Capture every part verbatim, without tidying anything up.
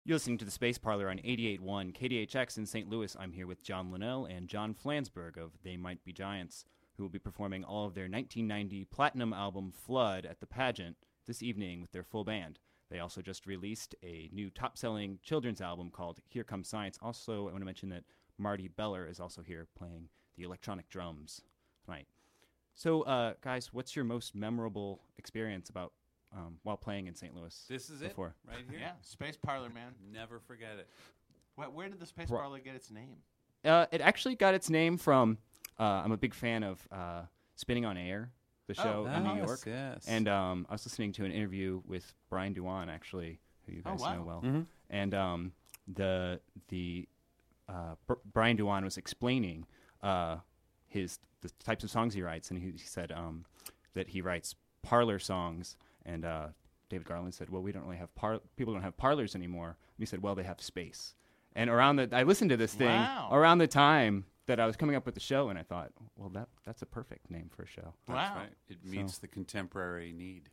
You're listening to the Space Parlor on eighty-eight point one K D H X in Saint Louis. I'm here with John Linnell and John Flansburgh of They Might Be Giants, who will be performing all of their nineteen ninety platinum album Flood at the Pageant this evening with their full band. They also just released a new top-selling children's album called Here Comes Science. Also, I want to mention that Marty Beller is also here playing the electronic drums tonight. So, uh, guys, what's your most memorable experience about um, while playing in Saint Louis? This is before? it, right here. Yeah, Space Parlor, man. Never forget it. Where, where did the Space Pro- Parlor get its name? Uh, it actually got its name from, uh, I'm a big fan of uh, Spinning on Air, the show Oh, in New yes, York. Yes. And um, I was listening to an interview with Brian Duan, actually, who you Oh, guys wow. know well. Mm-hmm. And um, the the uh, Br- Brian Duan was explaining uh, his the types of songs he writes, and he, he said um, that he writes parlor songs. And uh, David Garland said, "Well, we don't really have par- people don't have parlors anymore." And he said, "Well, they have space." And around the, I listened to this thing Wow. around the time that I was coming up with the show, and I thought, well, that that's a perfect name for a show. That's Wow. right. It meets the contemporary need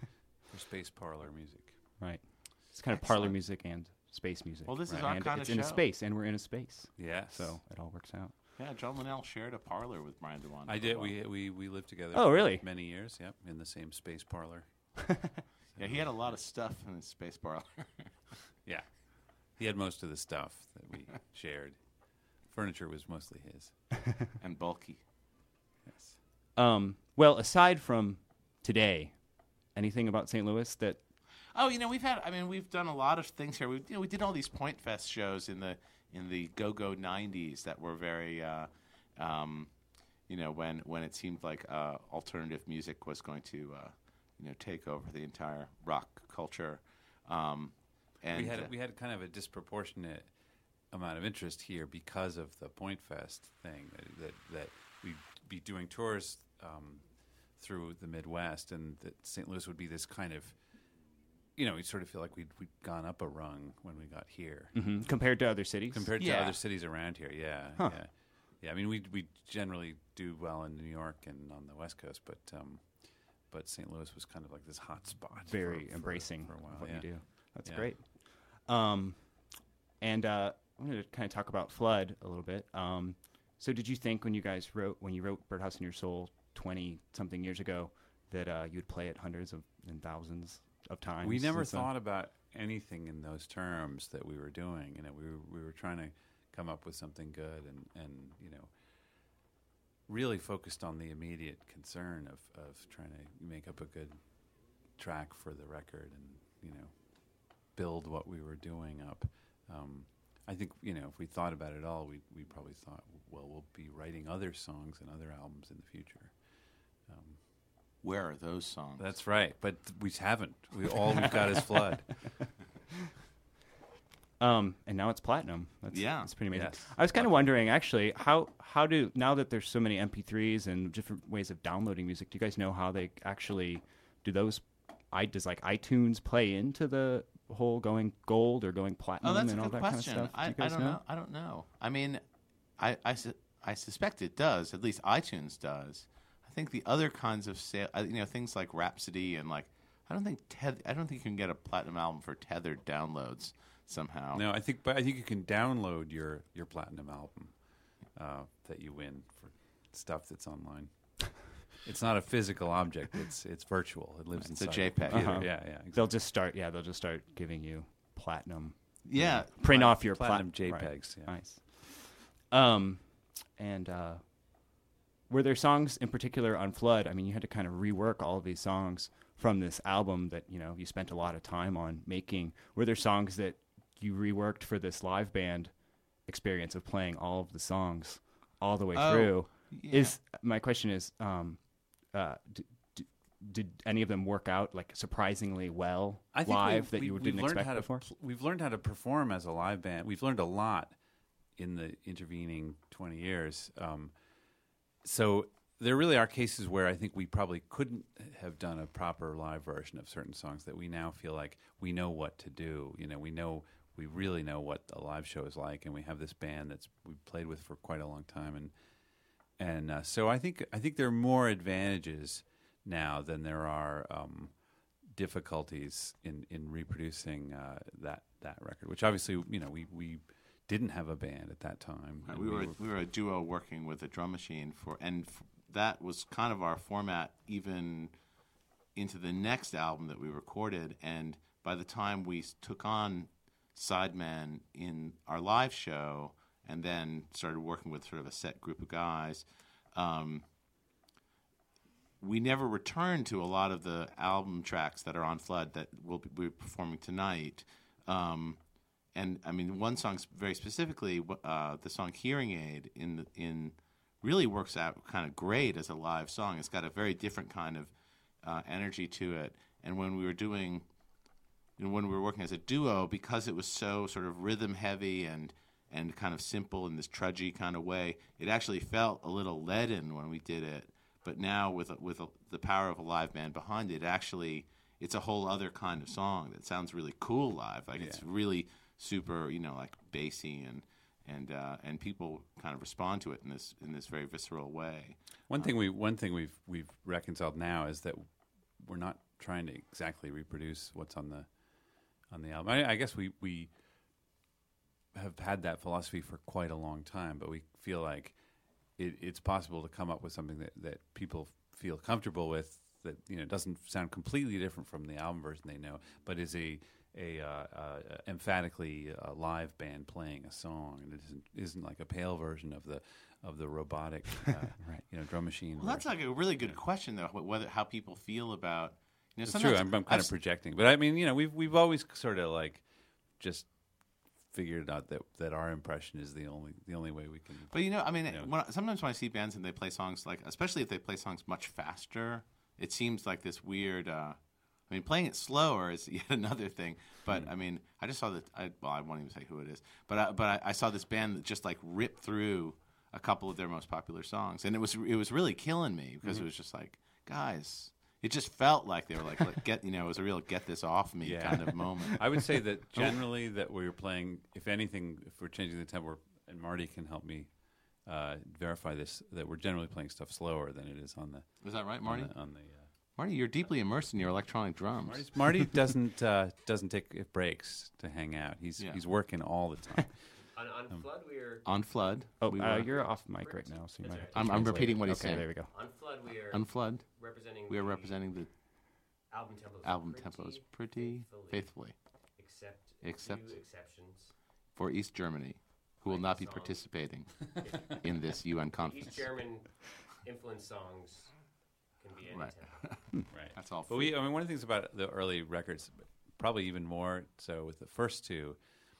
for space parlor music. Right. It's kind of parlor Excellent. music and space music. Well, this is right? our and kind it's of in a show. space, and we're in a space, Yes. so it all works out. Yeah, John Linnell shared a parlor with Brian Duan. I for a did. while. We we we lived together. Oh, for really? Many years. Yep. In the same space parlor. Yeah, he had a lot of stuff in his Space Parlor. Yeah. He had most of the stuff that we shared. Furniture was mostly his. and bulky. Yes. Um, well, aside from today, anything about Saint Louis that Oh, you know, we've had. I mean, we've done a lot of things here. We, you know, we did all these Point Fest shows in the in the go-go nineties that were very, uh, um, you know, when when it seemed like uh, alternative music was going to, uh, you know, take over the entire rock culture. Um, and we had uh, we had kind of a disproportionate amount of interest here because of the Point Fest thing. That that, that we'd be doing tours um, through the Midwest, and that Saint Louis would be this kind of, you know, we sort of feel like we'd we'd gone up a rung when we got here mhm, compared to other cities. compared to Yeah. other cities around here. Yeah, Huh. yeah, yeah. I mean, we we generally do well in New York and on the West Coast, but um, but Saint Louis was kind of like this hot spot. very for, for- embracing for a while. of what yeah. you do. That's Yeah. great. Um, and uh, I wanted to kind of talk about Flood a little bit. Um, so, did you think when you guys wrote when you wrote Birdhouse in Your Soul twenty something years ago that uh, you'd play it hundreds of and thousands of times? We never and so- thought about anything in those terms that we were doing. You know, we were we were trying to come up with something good, and, and you know, really focused on the immediate concern of, of trying to make up a good track for the record, and you know, build what we were doing up. Um, I think, you know, if we thought about it all, we we probably thought, well, we'll be writing other songs and other albums in the future. Um, where are those songs? That's right, but we haven't. We all we've got is Flood. Um, and now it's platinum. That's, Yeah. that's pretty amazing. Yes. I was kind of wondering, actually, how how do now that there's so many M P threes and different ways of downloading music, do you guys know how they actually do those? I does like iTunes play into the whole going gold or going platinum Oh, that's a and all good that question. kind of stuff? Do I, you I guys don't know? I don't know. I mean, I I, su- I suspect it does. At least iTunes does. I think the other kinds of sale, uh, you know, things like Rhapsody and like, I don't think teth- I don't think you can get a platinum album for tethered downloads somehow. No, I think, but I think you can download your, your platinum album uh, that you win for stuff that's online. It's not a physical object; it's it's virtual. It lives It's a inside your JPEG. computer. Uh-huh. Yeah, yeah. Exactly. They'll just start. Yeah, they'll just start giving you platinum. Yeah, Print Plat- off your platinum plat- right. JPEGs. Yeah. Nice. Um, and uh, were there songs in particular on Flood? I mean, you had to kind of rework all of these songs from this album that you know you spent a lot of time on making. Were there songs that you reworked for this live band experience of playing all of the songs all the way Oh, through? yeah. Is my question is, um, uh, d- d- did any of them work out like surprisingly well I think live we've, that we, you we've didn't learned expect how to before? pl- we've learned how to perform as a live band. We've learned a lot in the intervening twenty years. Um, so there really are cases where I think we probably couldn't have done a proper live version of certain songs that we now feel like we know what to do. You know, we know we really know what a live show is like, and we have this band that's we've played with for quite a long time, and and uh, so I think I think there are more advantages now than there are um, difficulties in in reproducing uh, that that record, which obviously, you know, we, we didn't have a band at that time. Right, and we, were, we were a duo working with a drum machine for, and f- that was kind of our format even into the next album that we recorded. And by the time we s- took on Sideman in our live show, and then started working with sort of a set group of guys, um, we never returned to a lot of the album tracks that are on Flood that we'll be we're performing tonight. Um, and I mean, one song very specifically, uh, the song "Hearing Aid" in the, in really works out kind of great as a live song. It's got a very different kind of uh, energy to it. And when we were doing, you know, when we were working as a duo, because it was so sort of rhythm heavy and and kind of simple in this trudgy kind of way, it actually felt a little leaden when we did it. But now with with a, the power of a live band behind it, actually, it's a whole other kind of song that sounds really cool live. Like yeah. It's really super, you know, like bassy, and and uh, and people kind of respond to it in this in this very visceral way. One um, thing we one thing we've we've reconciled now is that we're not trying to exactly reproduce what's on the on the album. I, I guess we we have had that philosophy for quite a long time, but we feel like It, it's possible to come up with something that, that people feel comfortable with, that, you know, doesn't sound completely different from the album version they know, but is a a uh, uh, emphatically a live band playing a song, and it isn't, isn't like a pale version of the of the robotic, uh, right. you know, drum machine. Well, that's version. like a really good yeah. question, though. Whether how people feel about. You know, it's true. I'm, I'm kind I've of projecting, but I mean, you know, we've we've always sort of like just. figured out that, that our impression is the only the only way we can. But you know, I mean, you know, when, sometimes when I see bands and they play songs like, especially if they play songs much faster, it seems like this weird. Uh, I mean, playing it slower is yet another thing. But mm. I mean, I just saw that. I, well, I won't even say who it is. But I, but I, I saw this band that just like ripped through a couple of their most popular songs, and it was it was really killing me because mm-hmm. it was just like, guys. It just felt like they were like, like, get, you know, it was a real get this off me yeah. kind of moment. I would say that generally that we were playing, if anything, if we're changing the tempo, and Marty can help me uh, verify this, that we're generally playing stuff slower than it is on the. Is that right, Marty? On the, on the uh, Marty, you're deeply immersed in your electronic drums. Marty's, Marty doesn't uh, doesn't take breaks to hang out. He's yeah. he's working all the time. On, on um, Flood, we are... On Flood. Oh, we uh, you're off mic right now. So you might right. I'm, I'm repeating what he's okay, saying. there we go. On Flood, we are... On Flood, representing we are the representing the... Album tempos album pretty tempos pretty faithfully, faithfully. Except, except two exceptions. For East Germany, who will not be participating in this U N conference. East German influence songs can be any right. tempo. Right. That's all. But we, I mean, one of the things about the early records, probably even more so with the first two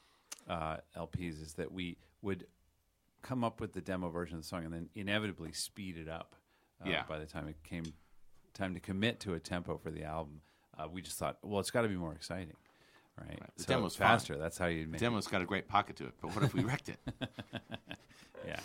uh, L Ps, is that we would come up with the demo version of the song and then inevitably speed it up. Uh, yeah. By the time it came time to commit to a tempo for the album, uh, we just thought, well, it's got to be more exciting, right? right. The so demo's faster. fun. That's how you make the demo's it. got a great pocket to it. But what if we wrecked it? yeah.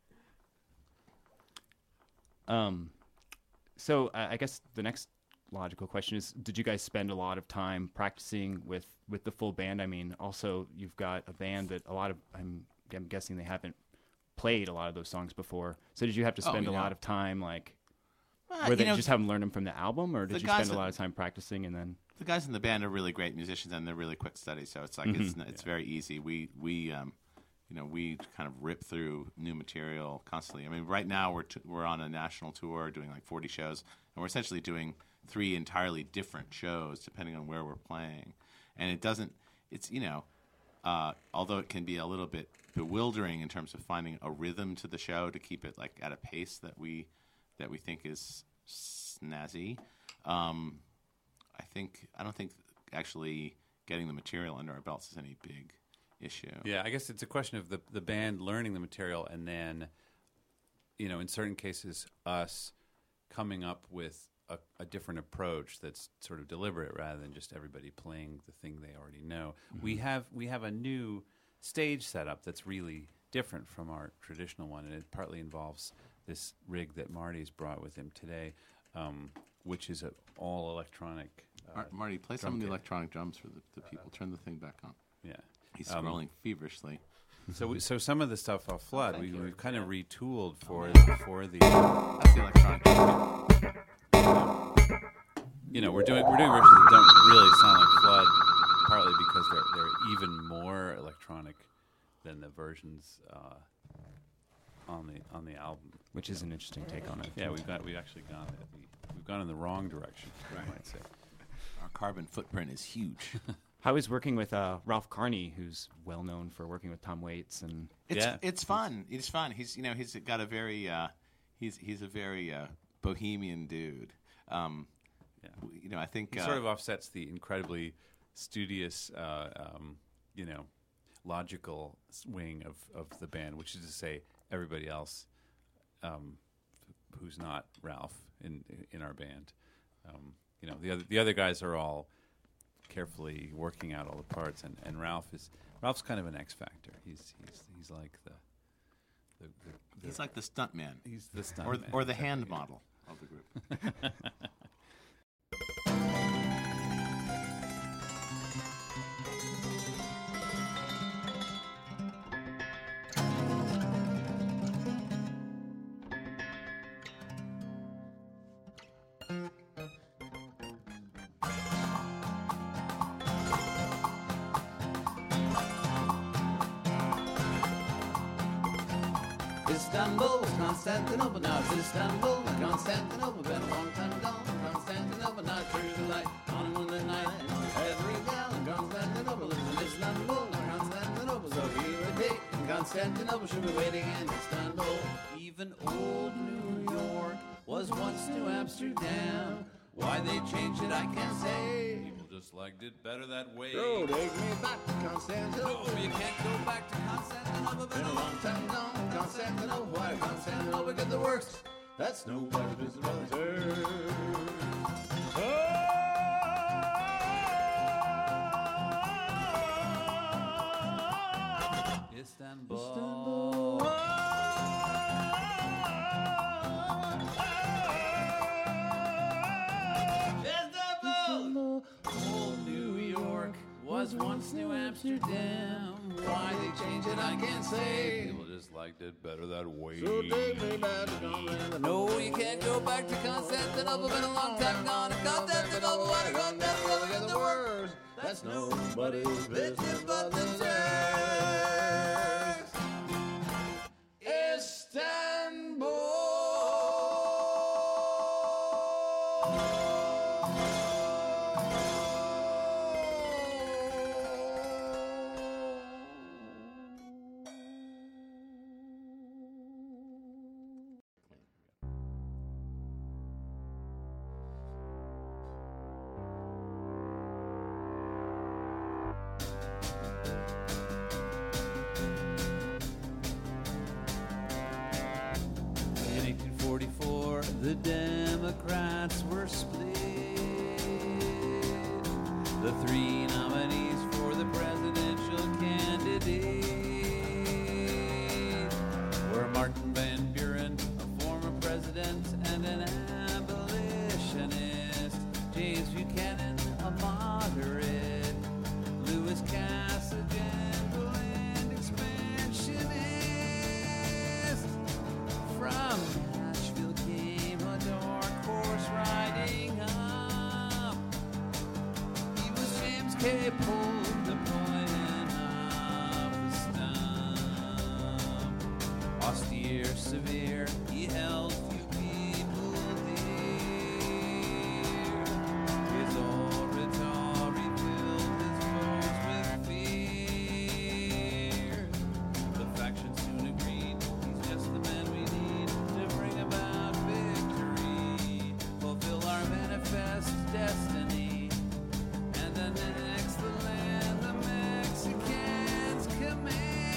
Um. So uh, I guess the next logical question is: did you guys spend a lot of time practicing with, with the full band? I mean, also you've got a band that a lot of I'm I'm guessing they haven't played a lot of those songs before. So did you have to spend oh, yeah. a lot of time like? Uh, Were they you know, just have them learn them from the album, or did you spend a that, lot of time practicing and then? The guys in the band are really great musicians, and they're really quick studies. So it's like mm-hmm. it's it's yeah. very easy. We we um, you know, we kind of rip through new material constantly. I mean, right now we're t- we're on a national tour doing like forty shows, and we're essentially doing three entirely different shows depending on where we're playing. And it doesn't. It's you know, uh, although it can be a little bit bewildering in terms of finding a rhythm to the show to keep it like at a pace that we. that we think is snazzy. Um, I think I don't think actually getting the material under our belts is any big issue. Yeah, I guess it's a question of the the band learning the material, and then, you know, in certain cases, us coming up with a, a different approach that's sort of deliberate rather than just everybody playing the thing they already know. Mm-hmm. We have we have a new stage setup that's really different from our traditional one, and it partly involves this rig that Marty's brought with him today, um, which is an all electronic. Uh, Mar- Marty, play some of the kit. electronic drums for the, the people. Turn the thing back on. Yeah, he's scrolling um, feverishly. So, we, so some of the stuff off Flood, oh, we, we've kind of retooled for oh, for the. That's the electronic drum. You know, we're doing we're doing versions that don't really sound like Flood. partly because they're they're even more electronic than the versions uh, on the on the album. Which is an interesting take on it. Yeah, we've got we've actually gone we, we've gone in the wrong direction. Right. I might say. Our carbon footprint is huge. How is working with uh, Ralph Carney, who's well known for working with Tom Waits and It's Yeah. it's fun. It's fun. He's you know he's got a very uh, he's he's a very uh, bohemian dude. Um, Yeah. w- you know I think He uh, sort of offsets the incredibly studious, uh, um, you know, logical s- wing of, of the band, which is to say, everybody else um, who's not Ralph in in our band. Um, you know, the other the other guys are all carefully working out all the parts, and, and Ralph is Ralph's kind of an X factor. He's he's he's like the the, the, the he's like the stunt man he's the stunt or man, or the exactly. hand model of the group. Istanbul was Constantinople, now it's Istanbul and Constantinople. Been a long time gone, Constantinople, now through the light on a moonlit night. Every gal in Constantinople lives in Istanbul, now Constantinople. So here a date in Constantinople, she'll be waiting in Istanbul. Even old New York was once New Amsterdam. Why they changed it, I can't say. People just liked it better that way. Oh, take me back to Constantinople. No, you can't go back to Constantinople. Been a long time gone, Constantinople. Why Constantinople get the works? That's nobody's business but theirs. Istanbul. Istanbul. Old New York was once New Amsterdam. Why they changed it, I can't say. People just liked it better that way. So take me back to Constantinople. No, you can't go back to Constantinople. Been a long time gone. Constantinople, why Constantinople get the worst? That's nobody's business but theirs. In eighteen forty-four, the Democrats were split. The three nominees for the presidential candidate were Martin Van Buren, a former president and an abolitionist, James Buchanan, a moderate, Louis Cass, a gentle and expansionist. From Nashville came a dark horse riding up. He was James K. Polk, Napoleon of the stump. Austere, severe, he held few people dear. His oratory filled his foes with fear. The factions soon agreed he's just the man we need to bring about victory, fulfill our manifest destiny, and annex the land the Mexicans command.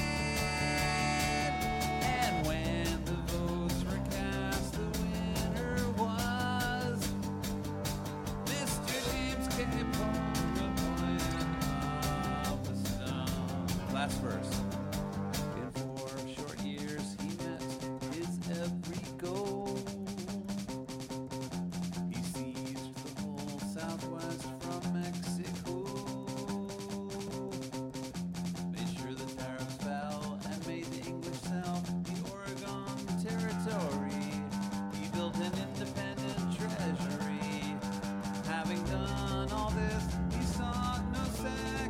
And when the votes were cast, the winner was Mister James K. Polk, Napoleon of the Stump. Last verse. In four short years, he met his every goal. He seized the whole Southwest from Mexico, made sure the tariffs fell, and made the English South the Oregon Territory. He built an independent treasury. Having done all this, he sought no second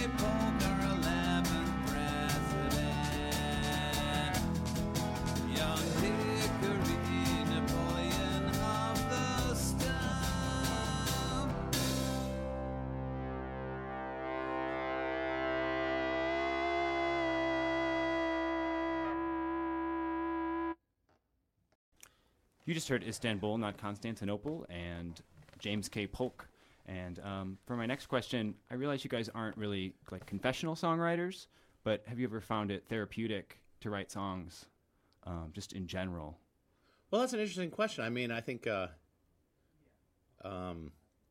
Polk, our eleventh president. Young Hickory, Napoleon of the stump. You just heard Istanbul, Not Constantinople, and James K. Polk. And um, for my next question, I realize you guys aren't really like confessional songwriters, but have you ever found it therapeutic to write songs, um, just in general? Well, that's an interesting question. I mean, I think, uh, um,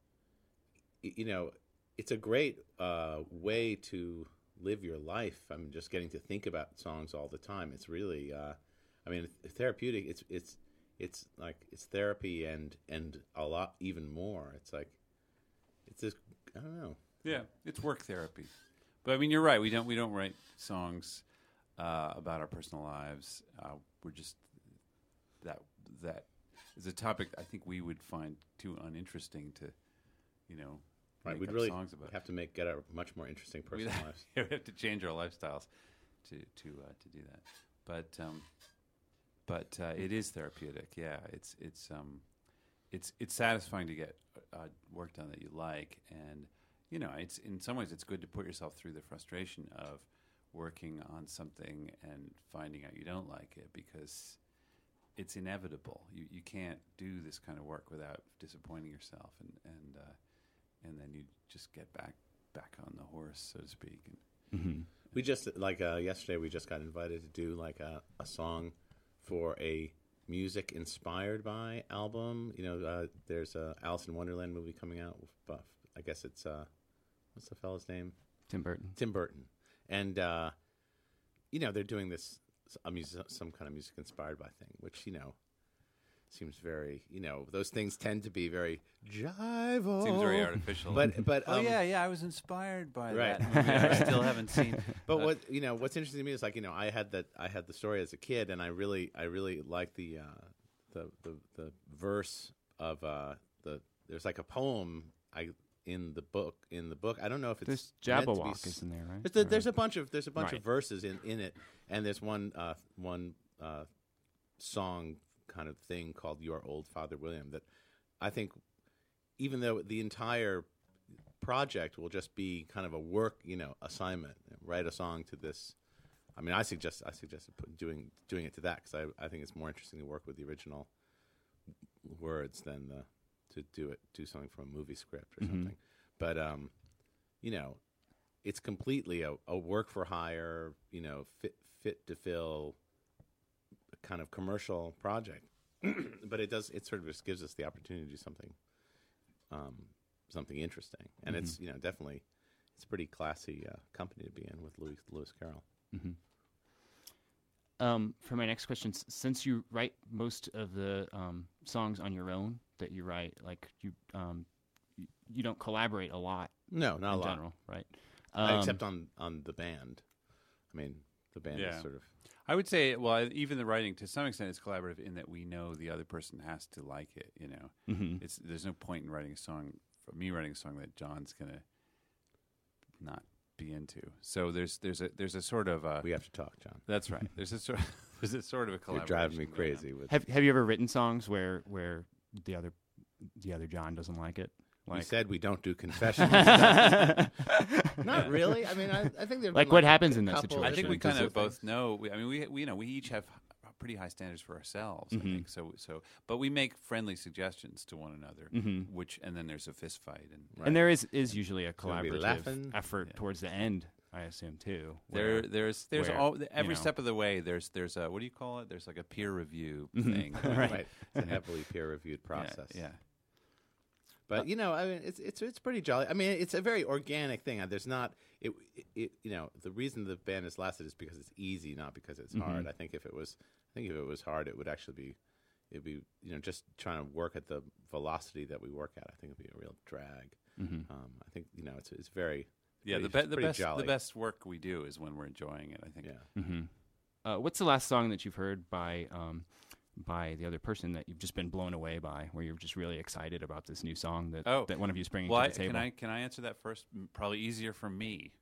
y- you know, it's a great uh, way to live your life. I mean, just getting to think about songs all the time. It's really, uh, I mean, therapeutic. It's it's it's like it's therapy and and a lot even more. It's like it's just I don't know. Yeah, it's work therapy. But I mean, you're right. We don't we don't write songs uh, about our personal lives. Uh, we're just that that is a topic I think we would find too uninteresting to, you know, Right, make we'd up really songs about. have to make get a much more interesting personal We'd lives. we have to change our lifestyles to to uh, to do that. But um, but uh, it is therapeutic. Yeah, it's it's um, it's it's satisfying to get uh, work done that you like, and you know, it's in some ways it's good to put yourself through the frustration of working on something and finding out you don't like it, because it's inevitable. You you can't do this kind of work without disappointing yourself, and and uh, and then you just get back back on the horse, so to speak. And Mm-hmm. We just like uh, yesterday. We just got invited to do like a, a song for a music inspired by album. You know, uh, there's a Alice in Wonderland movie coming out. With Buff. I guess it's uh, what's the fella's name? Tim Burton. Tim Burton. And uh, you know, they're doing this a music, some kind of music inspired by thing, which you know seems very, you know, those things tend to be very jive. seems very artificial. But but oh um, yeah, yeah, I was inspired by Right. that movie. I still haven't seen. But what you know, what's interesting to me is like you know, I had that I had the story as a kid, and I really I really like the uh, the, the the verse of uh, the there's like a poem I in the book in the book. I don't know if it's There's meant to be Jabberwock s- is in there, right? There's, the, Or- there's a bunch of there's a bunch Right. of verses in, in it, and there's one uh, one uh, song kind of thing called "Your Old Father William" that I think, even though the entire project will just be kind of a work, you know, assignment, write a song to this. I mean, I suggest I suggested put, doing doing it to that because I I think it's more interesting to work with the original words than the to do it do something from a movie script or Mhm. something. But um, you know, it's completely a, a work for hire, you know, fit fit to fill kind of commercial project. But it does it sort of just gives us the opportunity to do something um, something interesting. And Mhm. it's, you know, definitely it's a pretty classy uh, company to be in with Louis Lewis Carroll. Mm-hmm. Um, for my next question, s- since you write most of the um, songs on your own that you write, like you, um, you, you don't collaborate a lot No, not in a lot. general, right? Uh, Um, except on, on the band. I mean, the band Yeah. is sort of I would say, well, even the writing to some extent is collaborative in that we know the other person has to like it. You know, mhm. it's there's no point in writing a song, for me writing a song that John's gonna not be into. So there's there's a there's a sort of a, we have to talk, John. that's right. There's a sort there's a sort of a You're collaboration. driving me going on. crazy with Have Have you ever written songs where where the other the other John doesn't like it? We Like, said we don't do confessions. Not really. I mean, I, I think there's Like, been what a happens in that couple I situation? think we instances kind of things. both know. We, I mean, we we you know we each have h- pretty high standards for ourselves. Mhm. I think so. So, but we make friendly suggestions to one another, Mhm. which and then there's a fist fight, and Right. And there is is usually a gonna be collaborative laughing. effort Yeah. towards the end, I assume too. There, where- there's, there's where, all you every know. step of the way. There's, there's a what do you call it? There's like a peer review Mhm. thing. Right. Right. It's a heavily peer-reviewed Yeah, process. Yeah, But you know, I mean, it's it's it's pretty jolly. I mean, it's a very organic thing. Uh, There's not it, it, it you know the reason the band has lasted is because it's easy, not because it's hard. Mhm. I think if it was, I think if it was hard, it would actually be, it'd be you know just trying to work at the velocity that we work at. I think it'd be a real drag. Mhm. Um, I think you know it's it's very yeah. The, pretty- be- the pretty best, jolly. the best work we do is when we're enjoying it. I think. yeah. Mm-hmm. Uh, what's the last song that you've heard by um, by the other person that you've just been blown away by, where you're just really excited about this new song that Oh. that one of you's bringing Well, to I, the table? can I can I answer that first? M- Probably easier for me.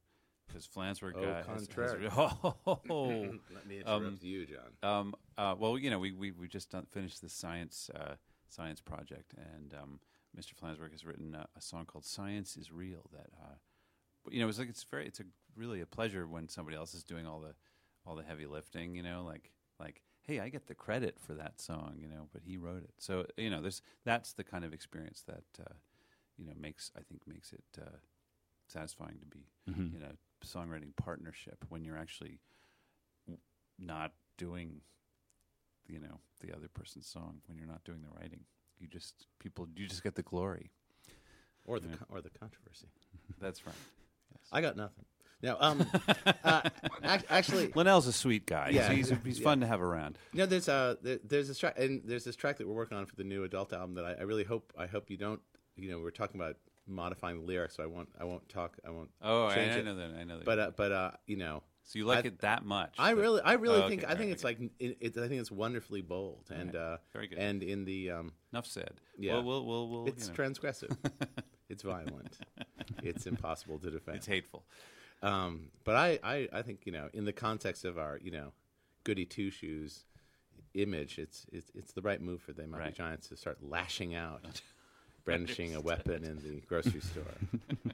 because Flansburgh Au uh, has, contraire. has oh, oh, oh. Let me interrupt Um, you, John. Um, uh, well, you know, we we we just done, finished the science uh, science project, and um, Mister Flansburgh has written a, a song called "Science Is Real." That uh, you know, it's like it's very it's a really a pleasure when somebody else is doing all the all the heavy lifting. You know, like like hey, I get the credit for that song. You know, but he wrote it. So you know, there's that's the kind of experience that uh, you know makes I think makes it uh, satisfying to be Mhm. in a songwriting partnership when you're actually w- not doing you know the other person's song, when you're not doing the writing. You just people you just get the glory. Or the Yeah. co- or the controversy. That's right. I got nothing. Now, um, uh, ac- actually, Linnell's a sweet guy. Yeah. he's he's, he's Yeah. fun to have around. no, there's uh, there, there's this track, and there's this track that we're working on for the new adult album that I, I really hope I hope you don't. You know, we're talking about modifying the lyrics, so I won't I won't talk I won't. Oh, I, change I it. know that. I know that. But uh, but uh, you know, so you like I- it that much? I that- really I really Oh, think okay, I think right, it's okay. like it, it, I think it's wonderfully bold and Right. uh, Very good. and in the um, Enough said. Yeah. Well, we'll we'll, we'll it's you know, transgressive, it's violent, it's impossible to defend. it's hateful. Um, but I, I, I think, you know, in the context of our, you know, goody two shoes image, it's it's it's the right move for They Might Right. Be Giants to start lashing out, brandishing a weapon in the grocery store.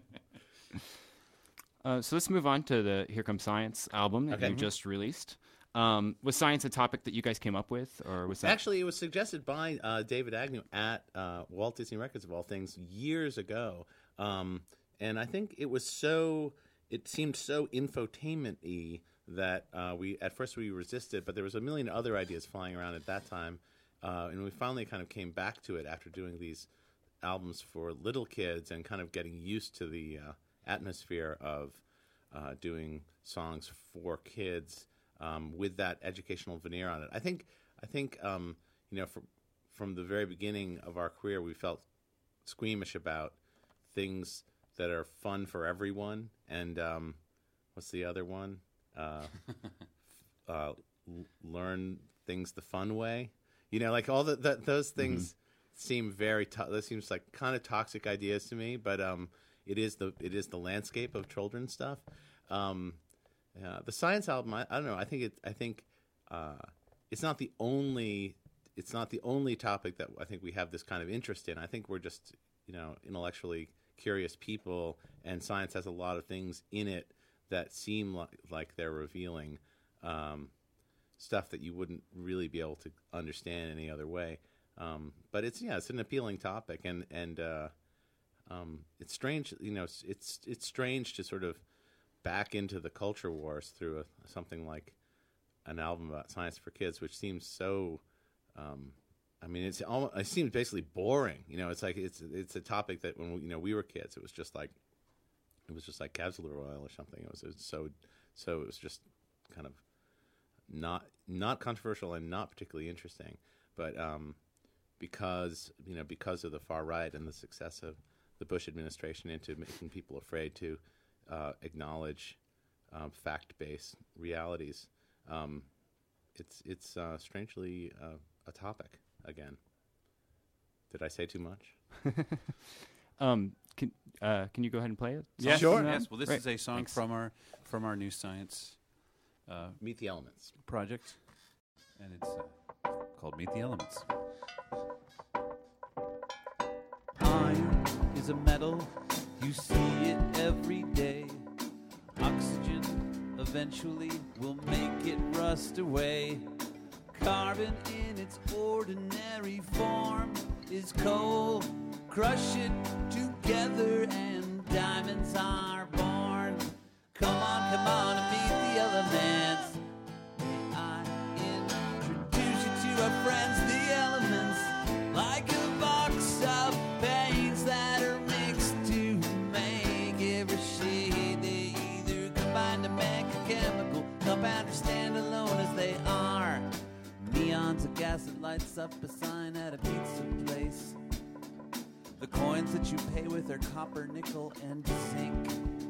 Uh, so let's move on to the Here Comes Science album that Okay. you just released. Um, was science a topic that you guys came up with, or was that Actually, it was suggested by uh, David Agnew at uh, Walt Disney Records, of all things, years ago. Um, and I think it was so, it seemed so infotainment-y that uh, we, at first we resisted, but there was a million other ideas flying around at that time. Uh, and we finally kind of came back to it after doing these albums for little kids and kind of getting used to the uh, atmosphere of uh, doing songs for kids. Um, with that educational veneer on it, I think. I think um, you know, from from the very beginning of our career, we felt squeamish about things that are fun for everyone. And um, what's the other one? Uh, uh, l- learn things the fun way. You know, like all the, the those things seem very. To- those seems like kind of toxic ideas to me. But um, it is the it is the landscape of children's stuff. Um, Yeah, the science album. I, I don't know. I think it. I think uh, it's not the only. It's not the only topic that I think we have this kind of interest in. I think we're just, you know, intellectually curious people, and science has a lot of things in it that seem like, like they're revealing um, stuff that you wouldn't really be able to understand any other way. Um, but it's yeah, it's an appealing topic, and and uh, um, it's strange. You know, it's, it's it's strange to sort of back into the culture wars through a, something like an album about science for kids, which seems so. Um, I mean, it's almost, it seems basically boring. You know, it's like it's it's a topic that when we, you know we were kids, it was just like it was just like Cabsler oil or something. It was, it was so so it was just kind of not not controversial and not particularly interesting. But um, because you know because of the far right and the success of the Bush administration into making people afraid to Uh, acknowledge um, fact-based realities. Um, it's it's uh, strangely uh, a topic again. Did I say too much? Um, can uh, can you go ahead and play it? Yeah, Sure. Yes. Well, this Great. is a song Thanks. from our from our new science uh, Meet the Elements. project, and it's uh, called "Meet the Elements." Iron is a metal, you see it every day. Oxygen eventually will make it rust away. Carbon in its ordinary form is coal. Crush it together and diamonds are born. Come on, come on and meet the elements. May I introduce you to our friends, the elements, like a box of paints that are mixed to make every shade. They either combine to make a chemical compound or stand alone as they are. Neons of gas that lights up a sign at a pizza place. The coins that you pay with are copper, nickel, and zinc.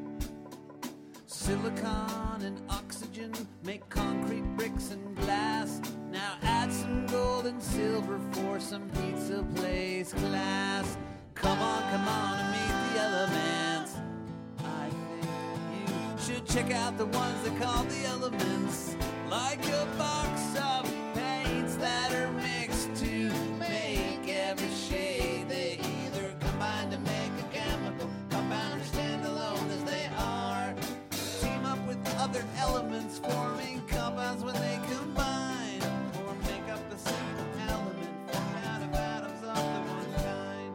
Silicon and oxygen make concrete bricks and glass. Now add some gold and silver for some pizza place class. Come on, come on and meet the elements. I think you should check out the ones they call the elements, like a box of paints that are mixed to make every shade. They either combine to make a chemical compound or stand alone as they are. Team up with other elements, forming compounds when they combine, or make up a simple element formed out of atoms of the one kind.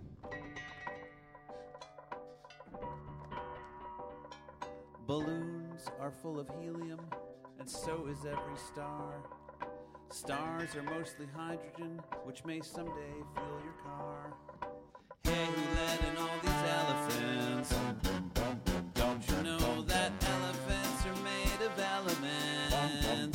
Balloons are full of helium, and so is every star. Stars are mostly hydrogen, which may someday fuel your car. Hey, who let in all these elephants? Don't you know that elephants are made of elements?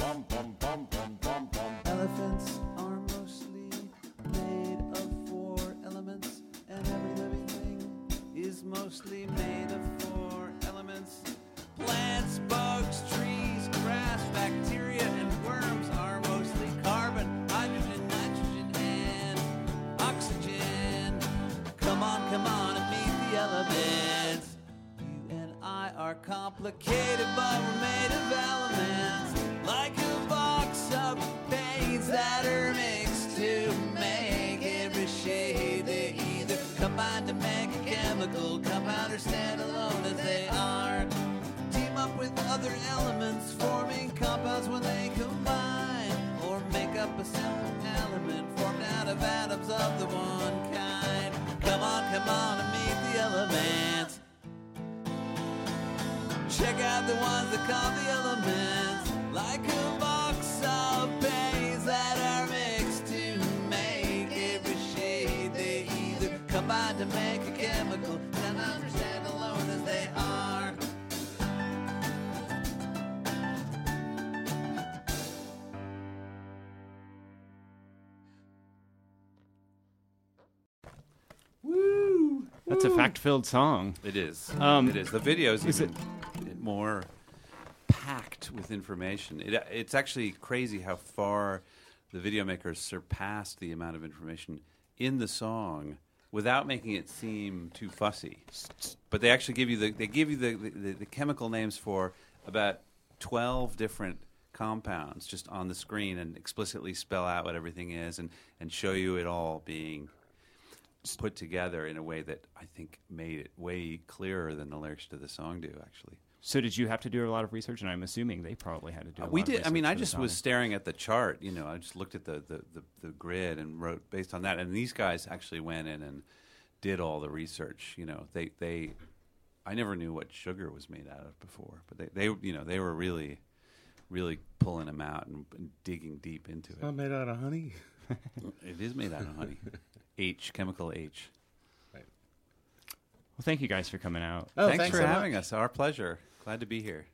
Elephants are mostly made of four elements, and every living thing is mostly made of four elements. Plants, bugs, trees, grass, bacteria, and worms are mostly carbon, hydrogen, nitrogen, and oxygen. Come on, come on and meet the elements. You and I are complicated, but we're made of elements, like a box of paints that are mixed to make every shade. They either combine to make a chemical compound or stand alone as they are. Team up with other elements, forming compounds when they combine, or make up a simple element formed out of atoms of the one kind. Come on, come on and meet the elements. Check out the ones that call the elements, like a box of paints that are mixed to make every shade. They either combine to make a chemical and understand alone as they are. Woo! That's a fact-filled song. It is. Um, it is. The video is is even more packed with information. It, it's actually crazy how far the video makers surpassed the amount of information in the song without making it seem too fussy. But they actually give you the they give you the, the, the chemical names for about twelve different compounds just on the screen and explicitly spell out what everything is and, and show you it all being put together in a way that I think made it way clearer than the lyrics to the song do, actually. So did you have to do a lot of research? And I'm assuming they probably had to do a Uh, we lot did. of research I mean, I for the just song. was staring at the chart. You know, I just looked at the, the, the, the grid and wrote based on that. And these guys actually went in and did all the research. You know, they they. I never knew what sugar was made out of before, but they, they you know they were really, really pulling them out and, and digging deep into it. Not made out of honey. It is made out of honey, H chemical H. Well, thank you guys for coming out. Oh, thanks, thanks for so having much. us. Our pleasure. Glad to be here.